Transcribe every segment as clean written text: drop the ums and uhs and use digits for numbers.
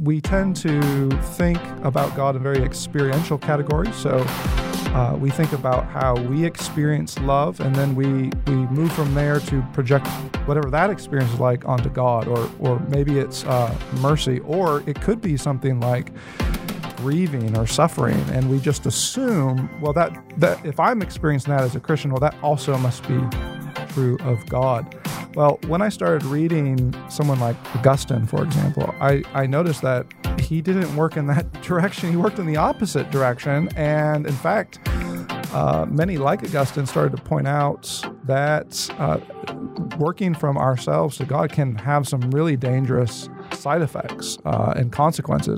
we tend to think about God in very experiential categories. So we think about how we experience love, and then we move from there to project whatever that experience is like onto God, or maybe it's mercy, or it could be something like grieving or suffering, and we just assume, well, that if I'm experiencing that as a Christian, well, that also must be true of God. Well, when I started reading someone like Augustine, for example, I noticed that he didn't work in that direction. He worked in the opposite direction. And in fact, many like Augustine started to point out that working from ourselves to God can have some really dangerous side effects and consequences.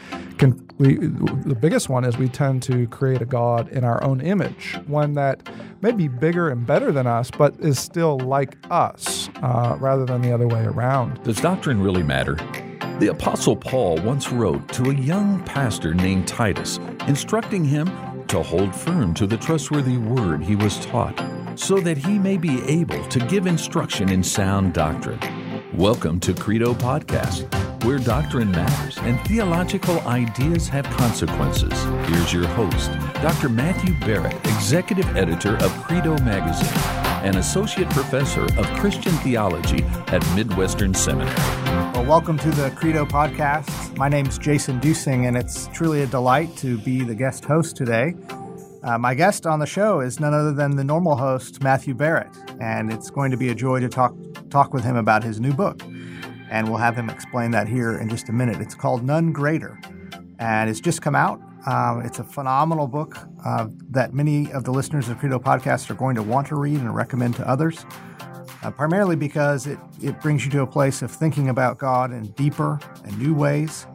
The biggest one is we tend to create a God in our own image, one that may be bigger and better than us, but is still like us, rather than the other way around. Does doctrine really matter? The Apostle Paul once wrote to a young pastor named Titus, instructing him to hold firm to the trustworthy word he was taught, so that he may be able to give instruction in sound doctrine. Welcome to Credo Podcast, where doctrine matters and theological ideas have consequences. Here's your host, Dr. Matthew Barrett, Executive Editor of Credo Magazine and Associate Professor of Christian Theology at Midwestern Seminary. Well, welcome to the Credo Podcast. My name's Jason Dusing, and it's truly a delight to be the guest host today. My guest on the show is none other than the normal host, Matthew Barrett, and it's going to be a joy to talk with him about his new book. And we'll have him explain that here in just a minute. It's called None Greater, and it's just come out. It's a phenomenal book that many of the listeners of Credo Podcast are going to want to read and recommend to others, primarily because it brings you to a place of thinking about God in deeper and new ways,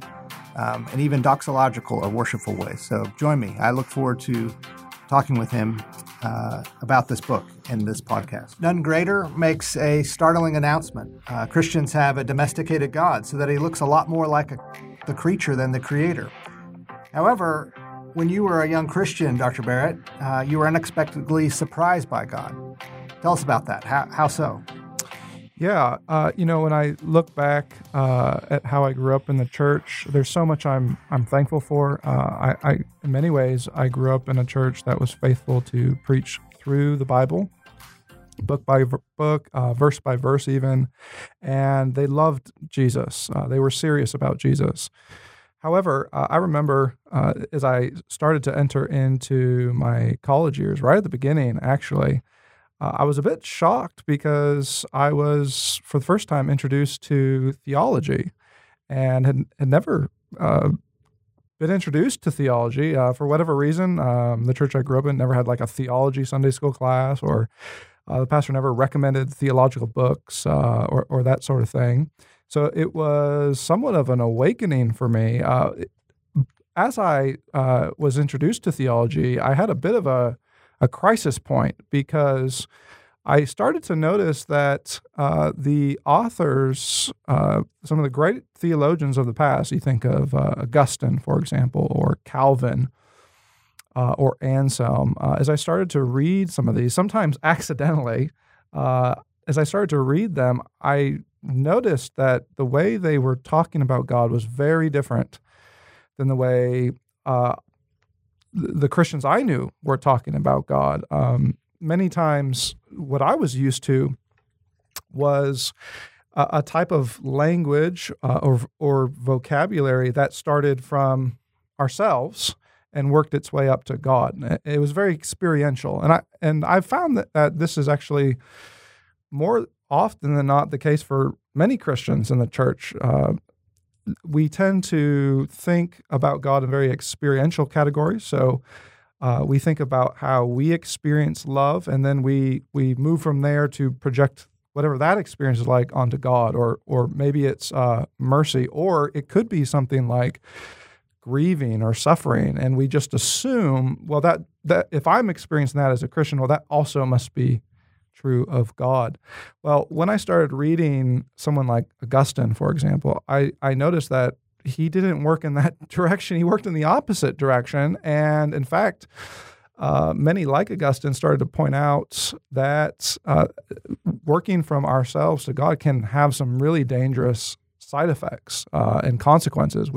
and even doxological or worshipful ways. So join me. I look forward to talking with him about this book in this podcast. None Greater makes a startling announcement. Christians have a domesticated God so that he looks a lot more like the creature than the creator. However, when you were a young Christian, Dr. Barrett, you were unexpectedly surprised by God. Tell us about that. How so? Yeah, when I look back at how I grew up in the church, there's so much I'm thankful for. I in many ways, I grew up in a church that was faithful to preach through the Bible, book by book, verse by verse even, and they loved Jesus. They were serious about Jesus. However, I remember as I started to enter into my college years, right at the beginning, actually, I was a bit shocked because I was, for the first time, introduced to theology and had never been introduced to theology. For whatever reason, the church I grew up in never had like a theology Sunday school class, or the pastor never recommended theological books or that sort of thing. So it was somewhat of an awakening for me. As I was introduced to theology, I had a bit of a crisis point because I started to notice that the authors, some of the great theologians of the past, you think of Augustine, for example, or Calvin, or Anselm, as I started to read some of these, sometimes accidentally, as I started to read them, I noticed that the way they were talking about God was very different than the way the Christians I knew were talking about God. Many times what I was used to was a type of language or vocabulary that started from ourselves and worked its way up to God. It was very experiential. And I found that this is actually more often than not the case for many Christians in the church. We tend to think about God in very experiential categories. So we think about how we experience love, and then we move from there to project whatever that experience is like onto God, or maybe it's mercy, or it could be something like grieving or suffering, and we just assume, well, that if I'm experiencing that as a Christian, well, that also must be true of God. Well, when I started reading someone like Augustine, for example, I noticed that he didn't work in that direction. He worked in the opposite direction. And in fact, many like Augustine started to point out that working from ourselves to God can have some really dangerous side effects and consequences.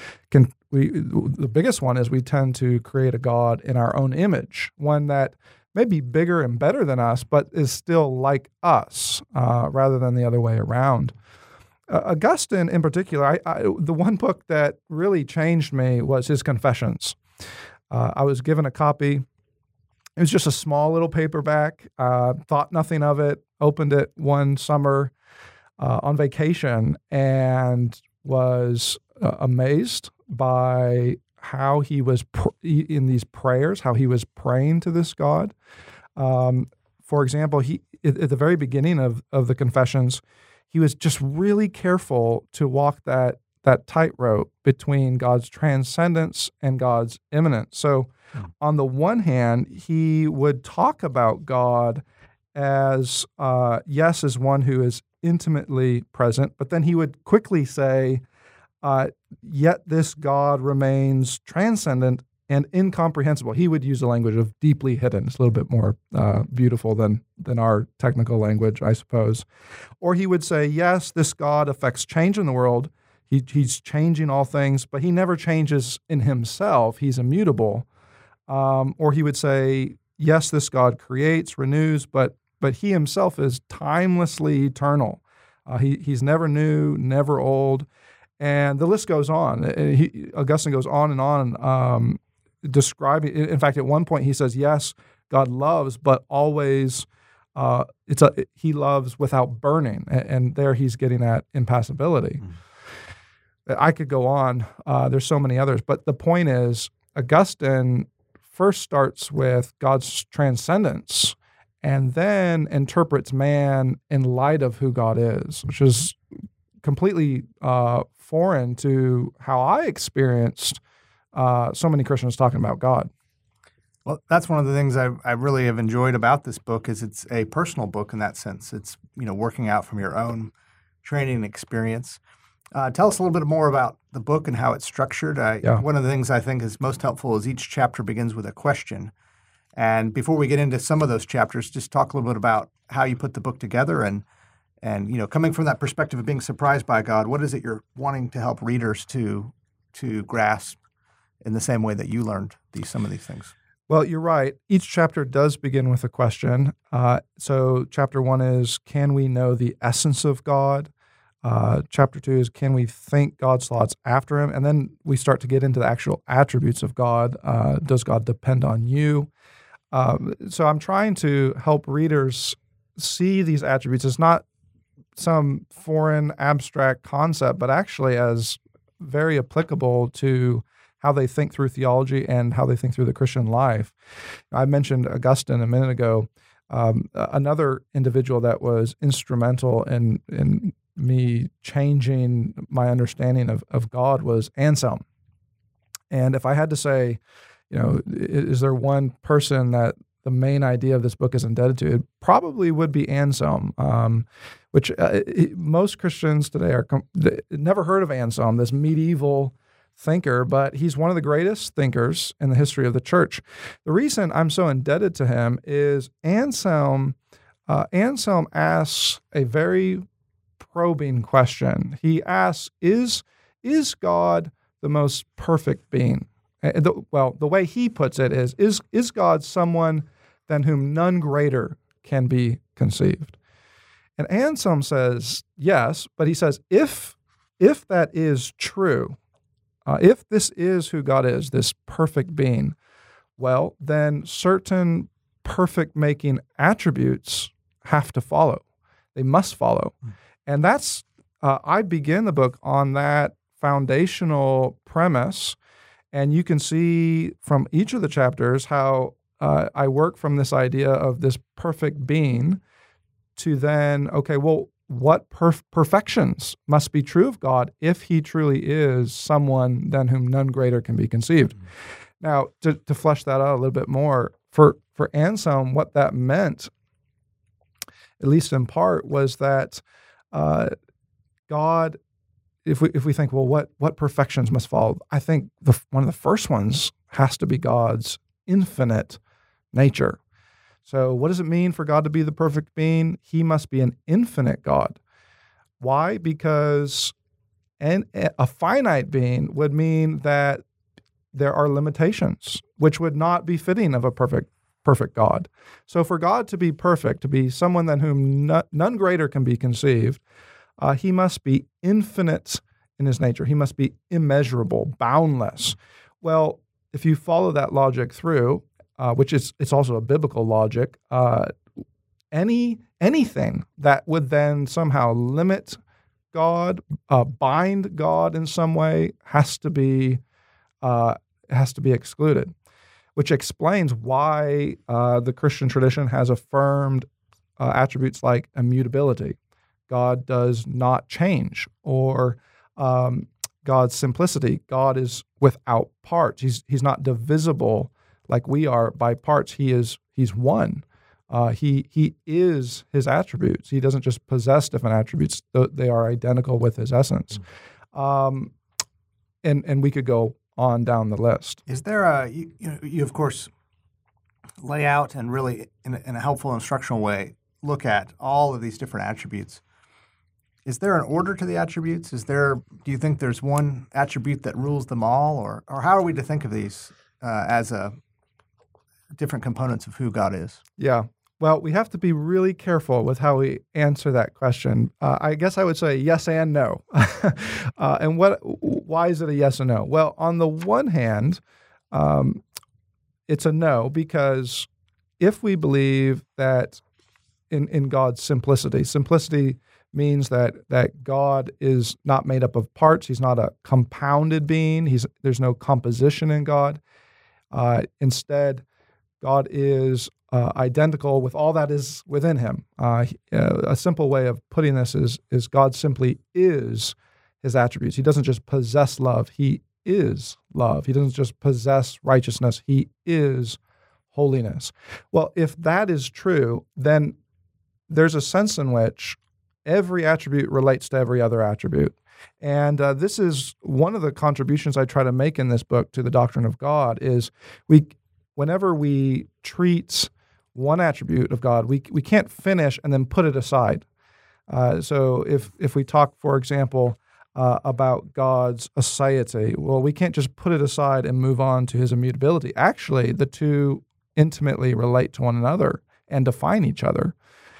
The biggest one is we tend to create a God in our own image, one that may be bigger and better than us, but is still like us, rather than the other way around. Augustine, in particular, the one book that really changed me was his Confessions. I was given a copy. It was just a small little paperback. Thought nothing of it. Opened it one summer on vacation and was amazed by how he was in these prayers, how he was praying to this God. For example, he at the very beginning of the Confessions, he was just really careful to walk that tightrope between God's transcendence and God's immanence. So on the one hand, he would talk about God as, yes, as one who is intimately present, but then he would quickly say, yet this God remains transcendent and incomprehensible. He would use the language of deeply hidden. It's a little bit more beautiful than our technical language, I suppose. Or he would say, yes, this God affects change in the world. He's changing all things, but he never changes in himself. He's immutable. Or he would say, yes, this God creates, renews, but he himself is timelessly eternal. He's never new, never old. And the list goes on. Augustine goes on and on, describing. In fact, at one point he says, "Yes, God loves, but always He loves without burning." And there he's getting at impassibility. I could go on. There's so many others, but the point is, Augustine first starts with God's transcendence, and then interprets man in light of who God is, which is completely foreign to how I experienced so many Christians talking about God. Well, that's one of the things I really have enjoyed about this book is it's a personal book in that sense. It's, working out from your own training experience. Tell us a little bit more about the book and how it's structured. One of the things I think is most helpful is each chapter begins with a question. And before we get into some of those chapters, just talk a little bit about how you put the book together and coming from that perspective of being surprised by God, what is it you're wanting to help readers to grasp in the same way that you learned some of these things? Well, you're right. Each chapter does begin with a question. So chapter 1 is, can we know the essence of God? Chapter 2 is, can we think God's thoughts after him? And then we start to get into the actual attributes of God. Does God depend on you? So I'm trying to help readers see these attributes as not some foreign abstract concept, but actually as very applicable to how they think through theology and how they think through the Christian life. I mentioned Augustine a minute ago. Another individual that was instrumental in me changing my understanding of God was Anselm. And if I had to say, is there one person that the main idea of this book is indebted to, it probably would be Anselm, which most Christians today never heard of Anselm, this medieval thinker, but he's one of the greatest thinkers in the history of the church. The reason I'm so indebted to him is Anselm asks a very probing question. He asks, is God the most perfect being? The way he puts it is God someone than whom none greater can be conceived? And Anselm says yes, but he says if that is true, if this is who God is, this perfect being, well, then certain perfect-making attributes have to follow. They must follow. And that's, I begin the book on that foundational premise, and you can see from each of the chapters how I work from this idea of this perfect being to then, okay, well, what perfections must be true of God if he truly is someone than whom none greater can be conceived? Now, to flesh that out a little bit more, for Anselm, what that meant, at least in part, was that God, if we think, well, what perfections must follow? I think one of the first ones has to be God's infinite nature. So what does it mean for God to be the perfect being? He must be an infinite God. Why? Because And a finite being would mean that there are limitations, which would not be fitting of a perfect God. So for God to be perfect, to be someone than whom none greater can be conceived, he must be infinite in his nature. He must be immeasurable, boundless. Well, if you follow that logic through, which it's also a biblical logic, anything that would then somehow limit God, bind God in some way, has to be excluded, which explains why the Christian tradition has affirmed attributes like immutability. God does not change, or God's simplicity. God is without parts. He's not divisible like we are by parts. He's one. He is his attributes. He doesn't just possess different attributes; they are identical with his essence. And we could go on down the list. Is there you of course lay out and really in a helpful instructional way look at all of these different attributes. Is there an order to the attributes? Do you think there's one attribute that rules them all, or how are we to think of these as different components of who God is? Yeah. Well, we have to be really careful with how we answer that question. I guess I would say yes and no. And why is it a yes and no? Well, on the one hand, it's a no because if we believe that in God's simplicity means that God is not made up of parts. He's not a compounded being. There's no composition in God. Instead, God is identical with all that is within him. A simple way of putting this is God simply is his attributes. He doesn't just possess love. He is love. He doesn't just possess righteousness. He is holiness. Well, if that is true, then there's a sense in which every attribute relates to every other attribute. And this is one of the contributions I try to make in this book to the doctrine of God is whenever we treat one attribute of God, we can't finish and then put it aside. So if we talk, for example, about God's aseity, well, we can't just put it aside and move on to his immutability. Actually, the two intimately relate to one another and define each other.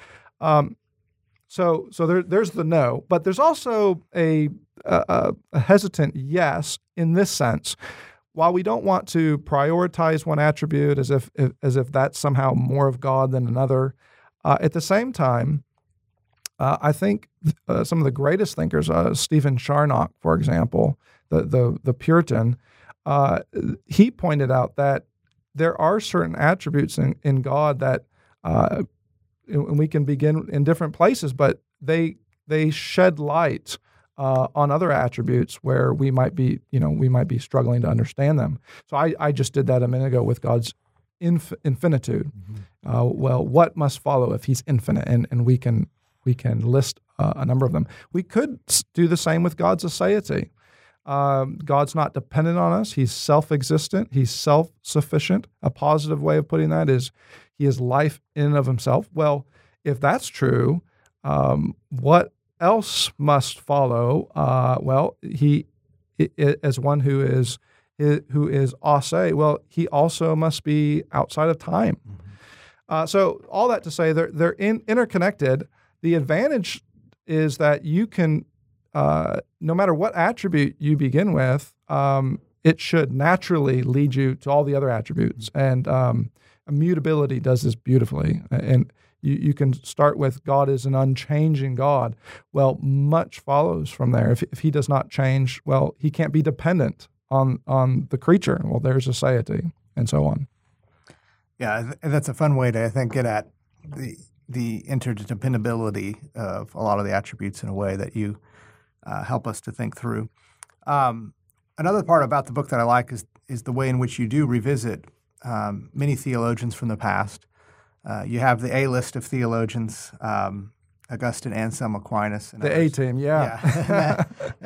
So there's the no, but there's also a hesitant yes in this sense. While we don't want to prioritize one attribute as if that's somehow more of God than another, at the same time, I think some of the greatest thinkers, Stephen Charnock, for example, the Puritan, he pointed out that there are certain attributes in God that and we can begin in different places, but they shed light on other attributes where we might be struggling to understand them. So I just did that a minute ago with God's infinitude. Mm-hmm. Well, what must follow if he's infinite? And we can list a number of them. We could do the same with God's aseity. God's not dependent on us. He's self-existent. He's self-sufficient. A positive way of putting that is he is life in and of himself. Well, if that's true, what else must follow? Well, he as one who is ase, well, he also must be outside of time. Mm-hmm. So all that to say, they're interconnected. The advantage is that you can, no matter what attribute you begin with, it should naturally lead you to all the other attributes. And immutability does this beautifully. And you can start with God is an unchanging God. Well, much follows from there. If he does not change, well, he can't be dependent on the creature. Well, there's aseity, and so on. Yeah, that's a fun way to, I think, get at the interdependability of a lot of the attributes in a way that you help us to think through. Another part about the book that I like is the way in which you do revisit many theologians from the past. You have the A-list of theologians, Augustine, Anselm, Aquinas. And the others. A-team, yeah.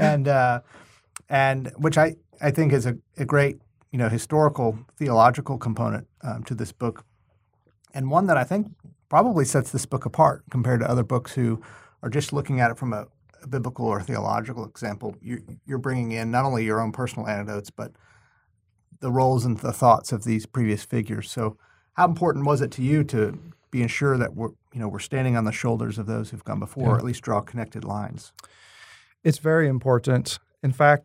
and which I think is a great historical, theological component to this book, and one that I think probably sets this book apart compared to other books who are just looking at it from a biblical or theological example, you're bringing in not only your own personal anecdotes, but the roles and the thoughts of these previous figures. So how important was it to you to be sure that we're standing on the shoulders of those who've gone before, or at least draw connected lines? It's very important. In fact,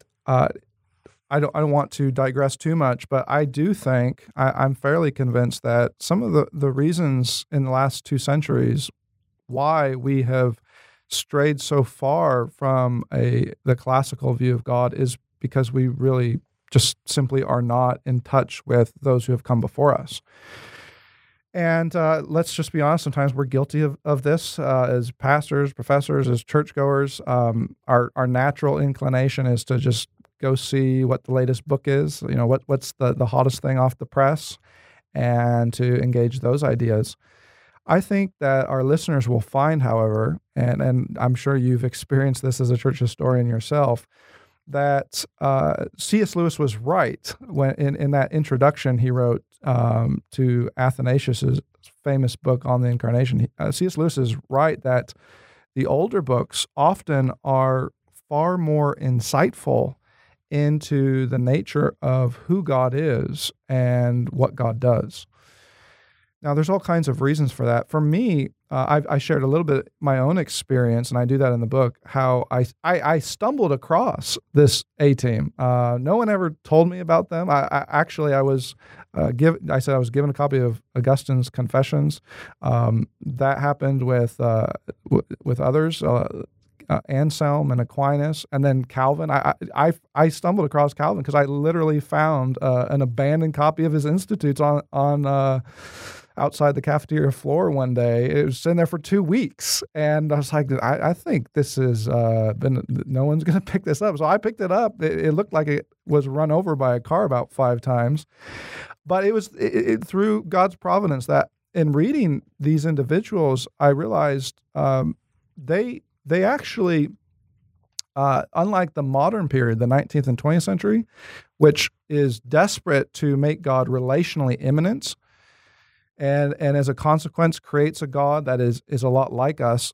I don't want to digress too much, but I do think I'm fairly convinced that some of the reasons in the last 2 centuries why we have strayed so far from the classical view of God is because we really just simply are not in touch with those who have come before us. And let's just be honest, sometimes we're guilty of this as pastors, professors, as churchgoers. Our natural inclination is to just go see what the latest book is, what's the hottest thing off the press, and to engage those ideas. I think that our listeners will find, however, and I'm sure you've experienced this as a church historian yourself, that C.S. Lewis was right when in that introduction he wrote to Athanasius' famous book on the Incarnation. C.S. Lewis is right that the older books often are far more insightful into the nature of who God is and what God does. Now, there's all kinds of reasons for that. For me, I shared a little bit my own experience, and I do that in the book, how I stumbled across this A-Team. No one ever told me about them. I was given a copy of Augustine's Confessions. That happened with others, Anselm and Aquinas, and then Calvin. I stumbled across Calvin because I literally found an abandoned copy of his Institutes on outside the cafeteria floor one day. It was sitting there for 2 weeks, and I was like, I think this is no one's going to pick this up. So I picked it up. It looked like it was run over by a car about 5 times, but it was through God's providence that in reading these individuals, I realized they actually, unlike the modern period, the 19th and 20th century, which is desperate to make God relationally immanent, and as a consequence creates a God that is a lot like us.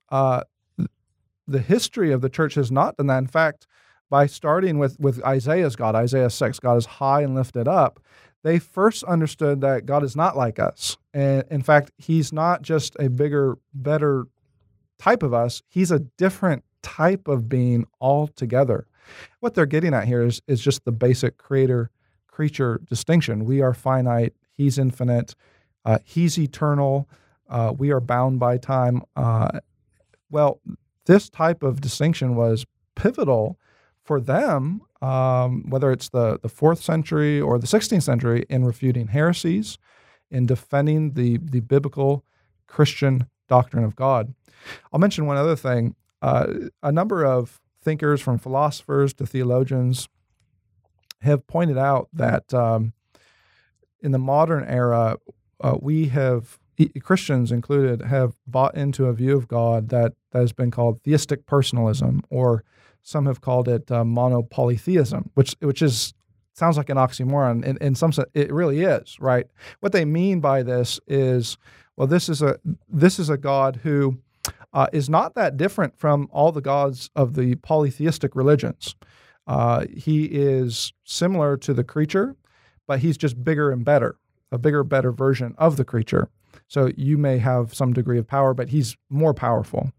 The history of the church has not done that. In fact, by starting with Isaiah's God, Isaiah 6, God is high and lifted up, they first understood that God is not like us. And in fact, he's not just a bigger, better type of us, he's a different type of being altogether. What they're getting at here is just the basic creator-creature distinction. We are finite, he's infinite, he's eternal, we are bound by time. Well, this type of distinction was pivotal for them, whether it's the 4th century or the 16th century, in refuting heresies, in defending the biblical Christian doctrine of God. I'll mention one other thing. A number of thinkers, from philosophers to theologians, have pointed out that in the modern era, we have, Christians included, have bought into a view of God that has been called theistic personalism, or some have called it monopolytheism, which sounds like an oxymoron. In some sense, it really is, right? What they mean by this is, well, this is a God who is not that different from all the gods of the polytheistic religions. He is similar to the creature, but he's just bigger and better, a bigger, better version of the creature. So you may have some degree of power, but he's more powerful.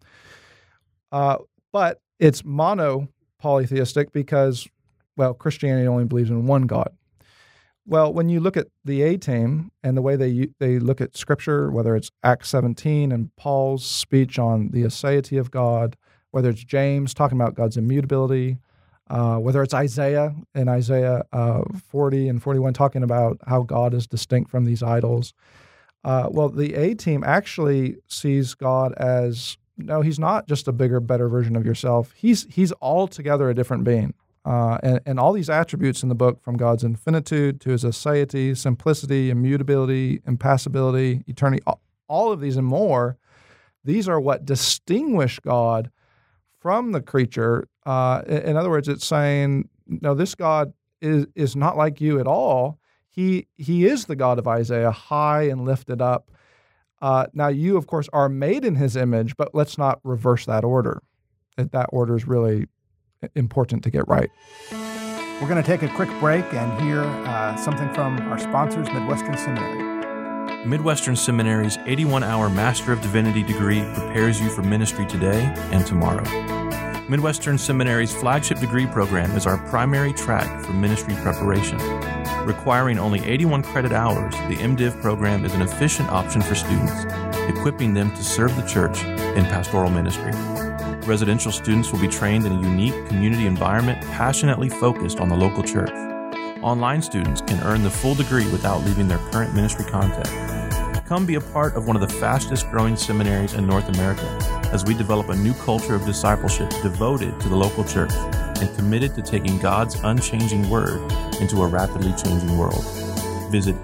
But it's monopolytheistic because, well, Christianity only believes in one God. Well, when you look at the A-Team and the way they look at Scripture, whether it's Acts 17 and Paul's speech on the aseity of God, whether it's James talking about God's immutability, whether it's Isaiah in Isaiah 40 and 41 talking about how God is distinct from these idols, well, the A-Team actually sees God as, no, he's not just a bigger, better version of yourself. He's altogether a different being. And all these attributes in the book, from God's infinitude to his aseity, simplicity, immutability, impassibility, eternity, all of these and more, these are what distinguish God from the creature. In other words, it's saying, no, this God is not like you at all. He is the God of Isaiah, high and lifted up. Now you, of course, are made in his image, but let's not reverse that order. that order is really important to get right. We're going to take a quick break and hear something from our sponsors, Midwestern Seminary. Midwestern Seminary's 81-hour Master of Divinity degree prepares you for ministry today and tomorrow. Midwestern Seminary's flagship degree program is our primary track for ministry preparation. Requiring only 81 credit hours, the MDiv program is an efficient option for students, equipping them to serve the church in pastoral ministry. Residential students will be trained in a unique community environment passionately focused on the local church. Online students can earn the full degree without leaving their current ministry context. Come be a part of one of the fastest growing seminaries in North America as we develop a new culture of discipleship devoted to the local church and committed to taking God's unchanging word into a rapidly changing world. Visit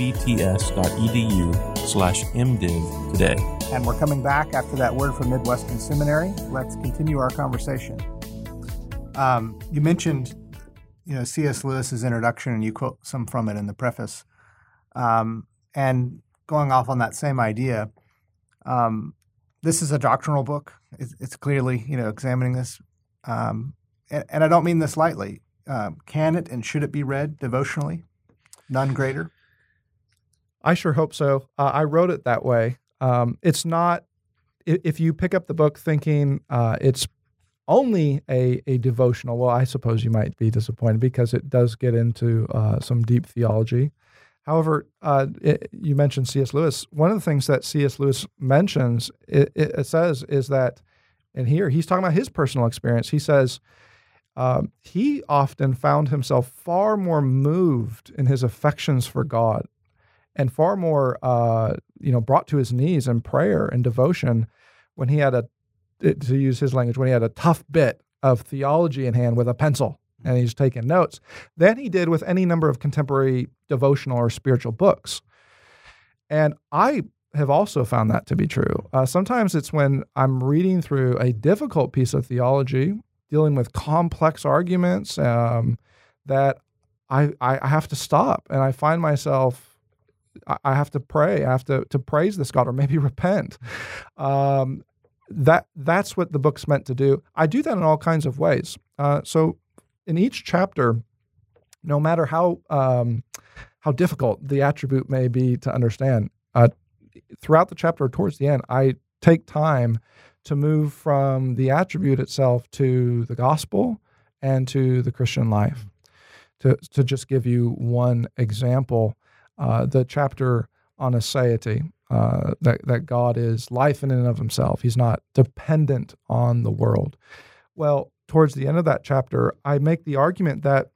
mbts.edu/mdiv today. And we're coming back after that word from Midwestern Seminary. Let's continue our conversation. You mentioned, C.S. Lewis's introduction, and you quote some from it in the preface. And going off on that same idea, this is a doctrinal book. It's clearly, examining this. And I don't mean this lightly. Can it and should it be read devotionally? None greater? I sure hope so. I wrote it that way. It's not, if you pick up the book thinking it's only a devotional, well, I suppose you might be disappointed because it does get into some deep theology. However, you mentioned C.S. Lewis. One of the things that C.S. Lewis mentions, it says, is that, and here he's talking about his personal experience. He says he often found himself far more moved in his affections for God and far more, brought to his knees in prayer and devotion when he had to use his language, when he had a tough bit of theology in hand with a pencil and he's taking notes, than he did with any number of contemporary devotional or spiritual books. And I have also found that to be true. Sometimes it's when I'm reading through a difficult piece of theology, dealing with complex arguments, that I have to stop and I find myself, I have to pray, I have to praise this God or maybe repent. That's what the book's meant to do. I do that in all kinds of ways. So in each chapter, no matter how difficult the attribute may be to understand, throughout the chapter towards the end, I take time to move from the attribute itself to the gospel and to the Christian life. To just give you one example, the chapter on aseity, that God is life in and of himself. He's not dependent on the world. Well, towards the end of that chapter, I make the argument that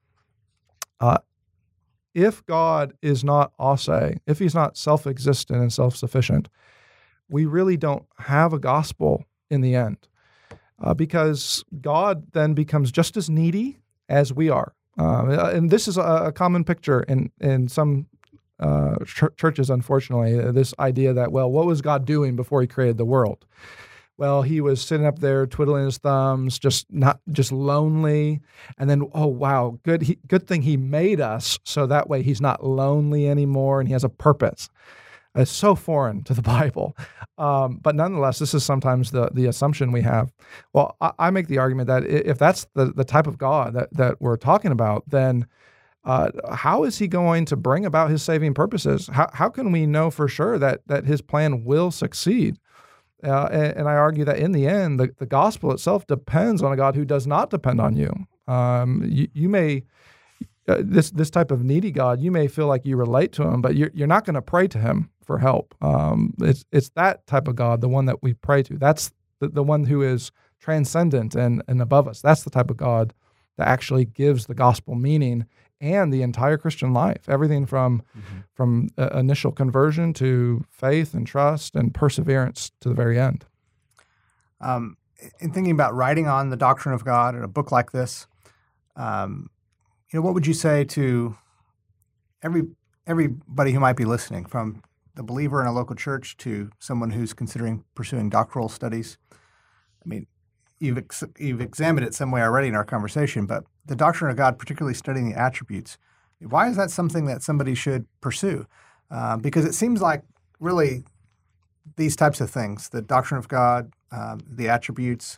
if God is not ase, if he's not self-existent and self-sufficient, we really don't have a gospel in the end, because God then becomes just as needy as we are. And this is a common picture in some churches, unfortunately, this idea that, well, what was God doing before he created the world? Well, he was sitting up there twiddling his thumbs, just lonely. And then, oh, wow, good thing he made us so that way he's not lonely anymore and he has a purpose. It's so foreign to the Bible. But nonetheless, this is sometimes the assumption we have. Well, I make the argument that if that's the type of God that we're talking about, then how is he going to bring about his saving purposes? How can we know for sure that his plan will succeed? And I argue that in the end, the gospel itself depends on a God who does not depend on you. You may, this type of needy God, you may feel like you relate to him, but you're not going to pray to him for help. It's that type of God, the one that we pray to. That's the one who is transcendent and above us. That's the type of God that actually gives the gospel meaning and the entire Christian life, everything from initial conversion to faith and trust and perseverance to the very end. In thinking about writing on the doctrine of God in a book like this, what would you say to everybody who might be listening, from the believer in a local church to someone who's considering pursuing doctoral studies? I mean, you've examined it some way already in our conversation, but the doctrine of God, particularly studying the attributes, why is that something that somebody should pursue? Because it seems like really these types of things, the doctrine of God, the attributes,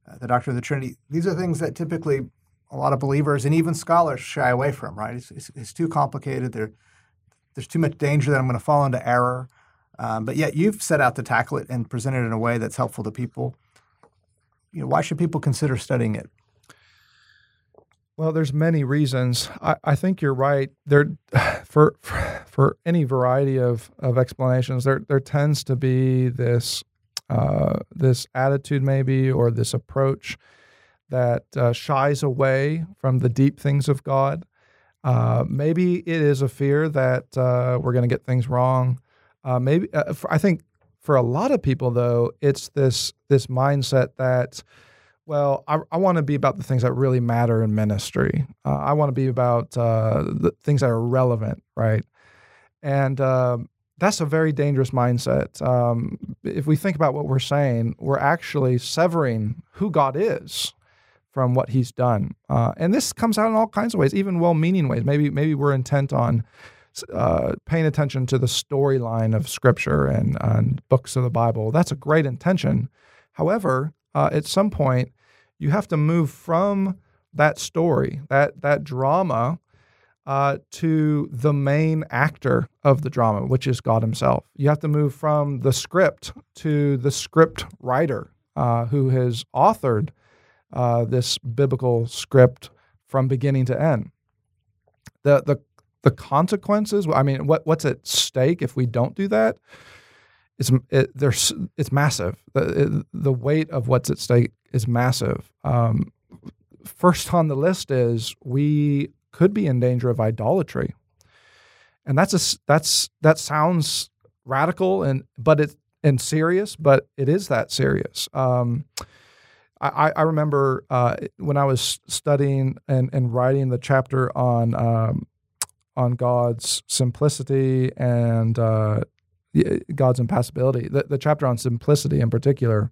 the doctrine of the Trinity. These are things that typically a lot of believers and even scholars shy away from, right? It's too complicated. There's too much danger that I'm going to fall into error. But yet you've set out to tackle it and present it in a way that's helpful to people. Why should people consider studying it? Well, there's many reasons. I think you're right. There, for any variety of explanations, there tends to be this attitude maybe, or this approach that shies away from the deep things of God. Maybe it is a fear that we're going to get things wrong. I think for a lot of people, though, it's this mindset that, well, I want to be about the things that really matter in ministry. I want to be about the things that are relevant, right? And that's a very dangerous mindset. If we think about what we're saying, we're actually severing who God is from what He's done. And this comes out in all kinds of ways, even well-meaning ways. Maybe we're intent on paying attention to the storyline of Scripture and books of the Bible. That's a great intention. However, at some point, you have to move from that story, that drama, to the main actor of the drama, which is God Himself. You have to move from the script to the script writer who has authored this biblical script from beginning to end. The consequences, I mean, what's at stake if we don't do that? It's massive. The weight of what's at stake is massive. First on the list is we could be in danger of idolatry, and that sounds radical and serious, but it is that serious. I remember when I was studying and writing the chapter on God's simplicity and God's impassibility, the chapter on simplicity in particular,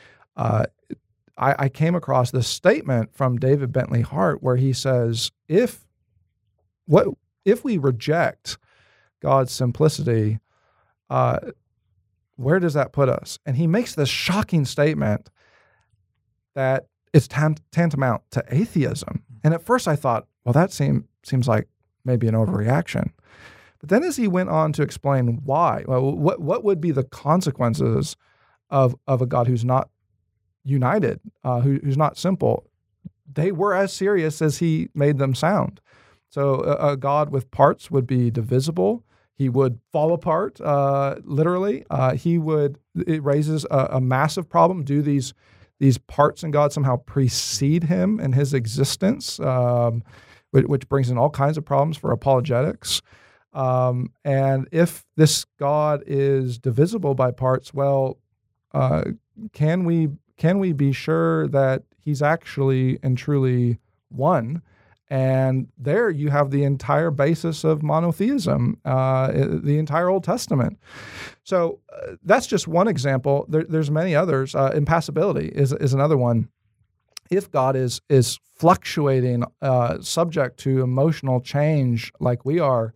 I came across this statement from David Bentley Hart where he says, if we reject God's simplicity, where does that put us? And he makes this shocking statement that it's tantamount to atheism. And at first I thought, well, that seems like maybe an overreaction. But then as he went on to explain why, well, what would be the consequences of a God who's not united, who's not simple, they were as serious as he made them sound. So a God with parts would be divisible. He would fall apart, literally. It raises a massive problem. Do these parts in God somehow precede him in his existence, which brings in all kinds of problems for apologetics. And if this God is divisible by parts, well, can we be sure that he's actually and truly one? And there you have the entire basis of monotheism, the entire Old Testament. So that's just one example. There's many others. Impassibility is another one. If God is fluctuating, subject to emotional change like we are,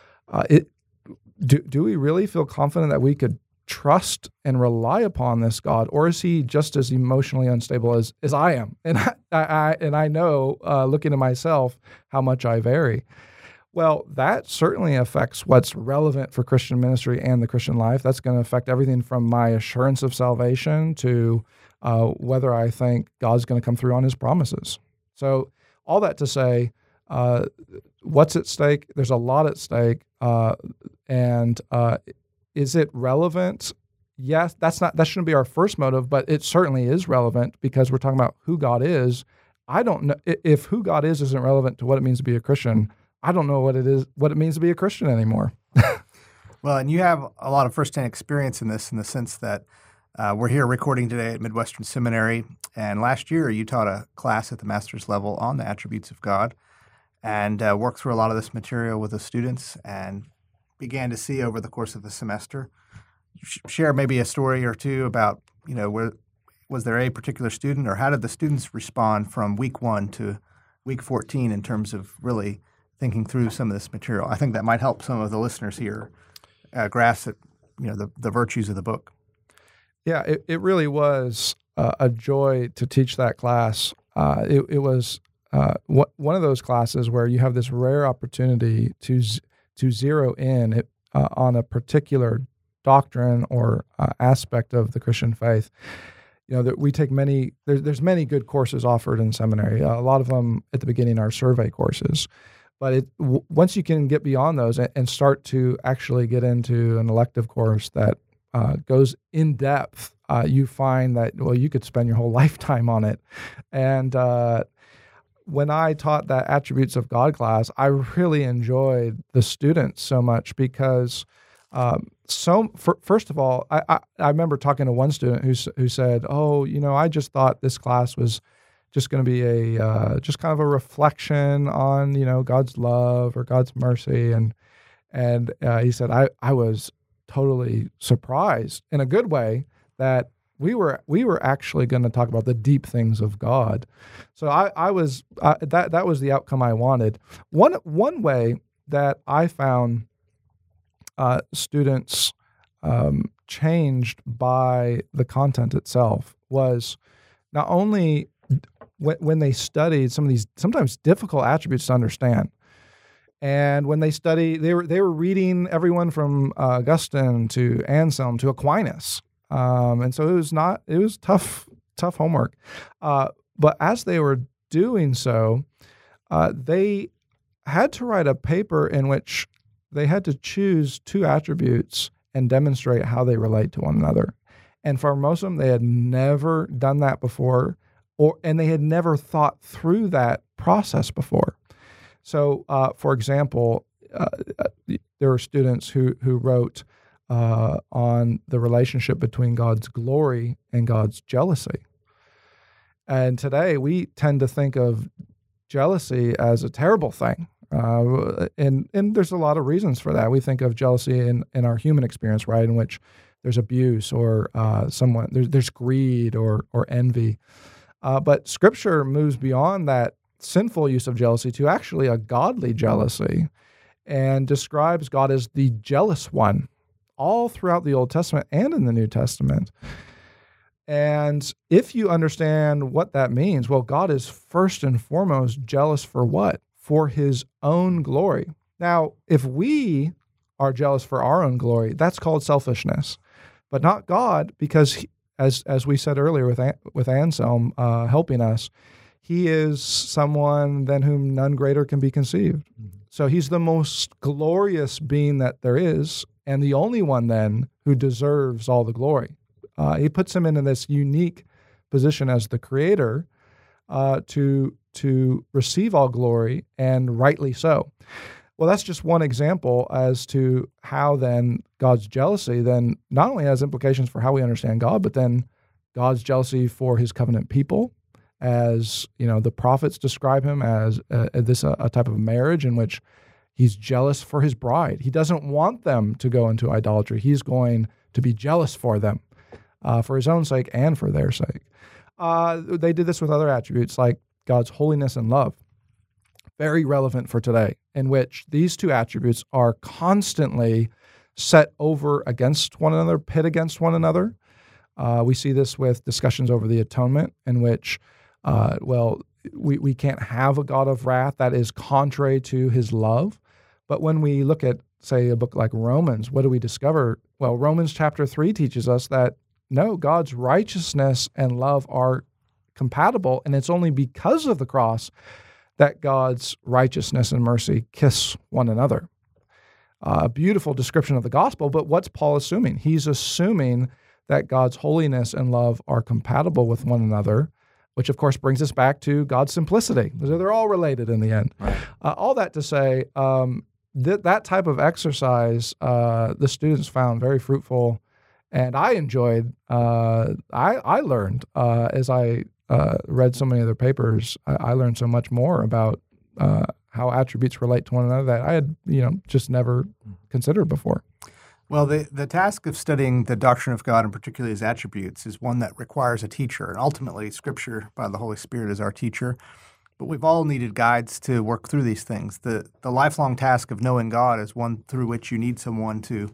do we really feel confident that we could trust and rely upon this God, or is he just as emotionally unstable as I am? And I know, looking at myself, how much I vary. Well, that certainly affects what's relevant for Christian ministry and the Christian life. That's going to affect everything from my assurance of salvation to whether I think God's going to come through on his promises. So all that to say, what's at stake? There's a lot at stake. And is it relevant? Yes, that shouldn't be our first motive, but it certainly is relevant because we're talking about who God is. I don't know if who God is isn't relevant to what it means to be a Christian. I don't know what it means to be a Christian anymore. Well, and you have a lot of firsthand experience in this, in the sense that we're here recording today at Midwestern Seminary, and last year you taught a class at the master's level on the attributes of God, and worked through a lot of this material with the students, and began to see over the course of the semester. Share maybe a story or two about, was there a particular student, or how did the students respond from week 1 to week 14 in terms of really thinking through some of this material? I think that might help some of the listeners here grasp the virtues of the book. Yeah, it really was a joy to teach that class. It was one of those classes where you have this rare opportunity to zero in on a particular doctrine or aspect of the Christian faith. That we take there's many good courses offered in seminary. A lot of them at the beginning are survey courses. But once you can get beyond those and start to actually get into an elective course that goes in depth, you find that, you could spend your whole lifetime on it. And when I taught that Attributes of God class, I really enjoyed the students so much because first of all, I remember talking to one student who said, I just thought this class was just going to be just kind of a reflection on, God's love or God's mercy. And he said, I was totally surprised in a good way that we were actually going to talk about the deep things of God. So I was that was the outcome I wanted. One way that I found students changed by the content itself was not only when they studied some of these sometimes difficult attributes to understand. And when they study, they were reading everyone from Augustine to Anselm to Aquinas, and so it was tough homework. But as they were doing so, they had to write a paper in which they had to choose two attributes and demonstrate how they relate to one another. And for most of them, they had never done that before, and they had never thought through that process before. So, for example, there were students who wrote on the relationship between God's glory and God's jealousy. And today we tend to think of jealousy as a terrible thing. And there's a lot of reasons for that. We think of jealousy in our human experience, right, in which there's abuse or there's greed or envy. But Scripture moves beyond that sinful use of jealousy to actually a godly jealousy and describes God as the jealous one all throughout the Old Testament and in the New Testament. And if you understand what that means, well, God is first and foremost jealous for what? For his own glory. Now, if we are jealous for our own glory, that's called selfishness, but not God, because as we said earlier with Anselm helping us, he is someone than whom none greater can be conceived. Mm-hmm. So he's the most glorious being that there is, and the only one then who deserves all the glory. He puts him into this unique position as the creator to receive all glory, and rightly so. Well, that's just one example as to how then God's jealousy then not only has implications for how we understand God, but then God's jealousy for his covenant people. As the prophets describe him as a type of marriage in which he's jealous for his bride. He doesn't want them to go into idolatry. He's going to be jealous for them, for his own sake and for their sake. They did this with other attributes like God's holiness and love. Very relevant for today, in which these two attributes are constantly set over against one another, pit against one another. We see this with discussions over the atonement, in which we can't have a God of wrath that is contrary to his love. But when we look at, say, a book like Romans, what do we discover? Well, Romans chapter 3 teaches us that, no, God's righteousness and love are compatible, and it's only because of the cross that God's righteousness and mercy kiss one another. A beautiful description of the gospel, but what's Paul assuming? He's assuming that God's holiness and love are compatible with one another, which of course brings us back to God's simplicity. They're all related in the end. Right. All that to say, that type of exercise, the students found very fruitful, and I enjoyed. I learned as I read so many of their papers. I learned so much more about how attributes relate to one another that I had, just never considered before. Well, the task of studying the doctrine of God, and particularly his attributes, is one that requires a teacher. And ultimately, Scripture by the Holy Spirit is our teacher. But we've all needed guides to work through these things. The lifelong task of knowing God is one through which you need someone to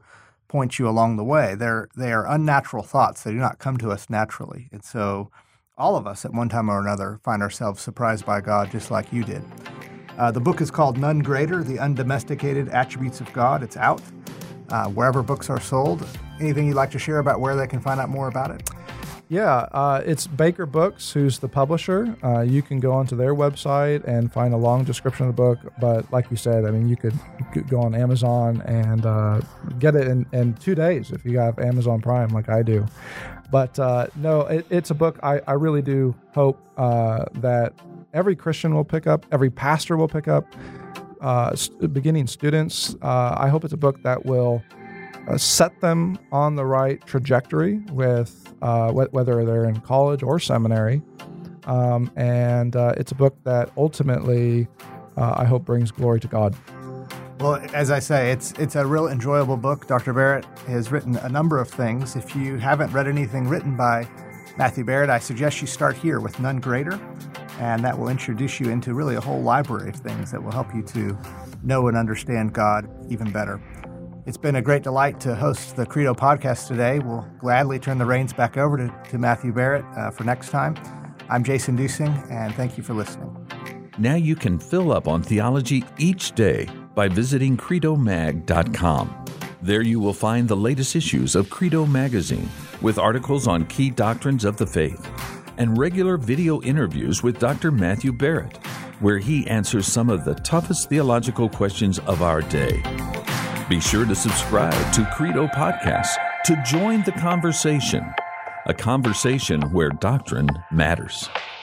point you along the way. They are unnatural thoughts. They do not come to us naturally. And so all of us at one time or another find ourselves surprised by God just like you did. The book is called None Greater, The Undomesticated Attributes of God. It's out wherever books are sold. Anything you'd like to share about where they can find out more about it? Yeah, it's Baker Books, who's the publisher. You can go onto their website and find a long description of the book. But like you said, I mean, you could go on Amazon and get it in 2 days if you have Amazon Prime like I do. But no, it's a book I really do hope that every Christian will pick up, every pastor will pick up, beginning students. I hope it's a book that will set them on the right trajectory with whether they're in college or seminary. And it's a book that ultimately, I hope, brings glory to God. Well, as I say, it's a real enjoyable book. Dr. Barrett has written a number of things. If you haven't read anything written by Matthew Barrett, I suggest you start here with None Greater, and that will introduce you into really a whole library of things that will help you to know and understand God even better. It's been a great delight to host the Credo podcast today. We'll gladly turn the reins back over to Matthew Barrett for next time. I'm Jason Dusing, and thank you for listening. Now you can fill up on theology each day by visiting credomag.com. There you will find the latest issues of Credo Magazine with articles on key doctrines of the faith and regular video interviews with Dr. Matthew Barrett, where he answers some of the toughest theological questions of our day. Be sure to subscribe to Credo Podcasts to join the conversation, a conversation where doctrine matters.